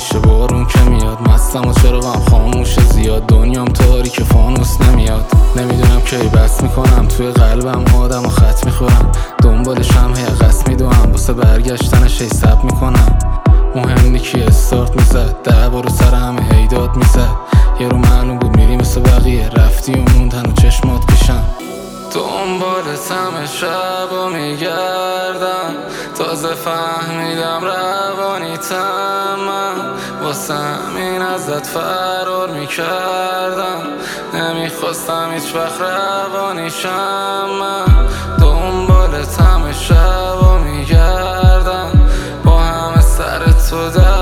میشه بارون که میاد، مستم و چراغم خاموشه زیاد، دنیام تاریک فانوس نمیاد. نمیدونم کی بس میکنم توی قلبم آدم و خط میخورم، دنبالشم هی قصد میدوم واسه برگشتنش هی سب میکنم. مهم نی کی استارت میزد، 10 بار سر همه هیداد میزد. یه رو معلوم بود میری مثل بقیه، رفتی و موندن و چشمات پیشم. دنبالت همه شب و میگردم، تازه فهمیدم روانیتم من، واسه همین ازت فرار میکردم، نمیخواستم هیچ وقت روانیشم من. دنبالت همه شب و میگردم، با همه سر تو در